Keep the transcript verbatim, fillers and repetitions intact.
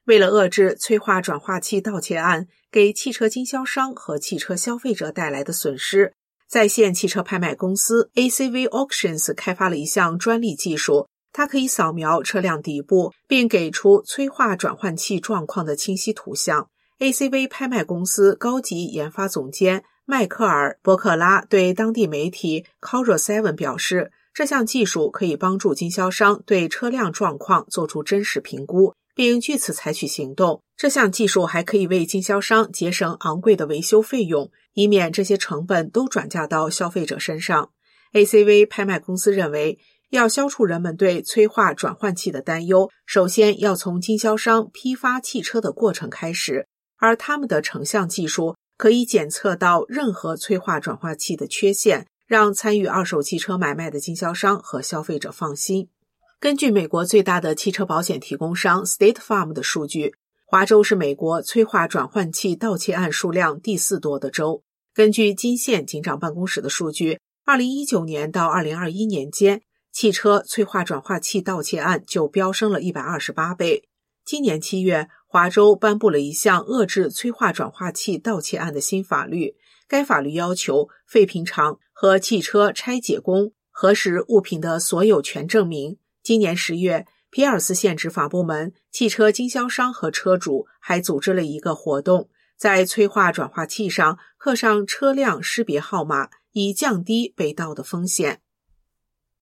为了遏制催化转化器盗窃案给汽车经销商和汽车消费者带来的损失，在线汽车拍卖公司 A C V Auctions 开发了一项专利技术，它可以扫描车辆底部并给出催化转换器状况的清晰图像。A C V 拍卖公司高级研发总监迈克尔·伯克拉对当地媒体 C O R A 七 表示，这项技术可以帮助经销商对车辆状况做出真实评估，并据此采取行动。这项技术还可以为经销商节省昂贵的维修费用，以免这些成本都转嫁到消费者身上。A C V 拍卖公司认为，要消除人们对催化转换器的担忧，首先要从经销商批发汽车的过程开始，而他们的成像技术可以检测到任何催化转化器的缺陷，让参与二手汽车买卖的经销商和消费者放心。根据美国最大的汽车保险提供商 State Farm 的数据，华州是美国催化转换器盗窃案数量第四多的州。根据金县警长办公室的数据，二零一九年到二零二一年间，汽车催化转化器盗窃案就飙升了一百二十八倍。今年七月，华州颁布了一项遏制催化转化器盗窃案的新法律，该法律要求废品厂和汽车拆解工核实物品的所有权证明。今年十月，皮尔斯县执法部门、汽车经销商和车主还组织了一个活动，在催化转化器上刻上车辆识别号码，以降低被盗的风险。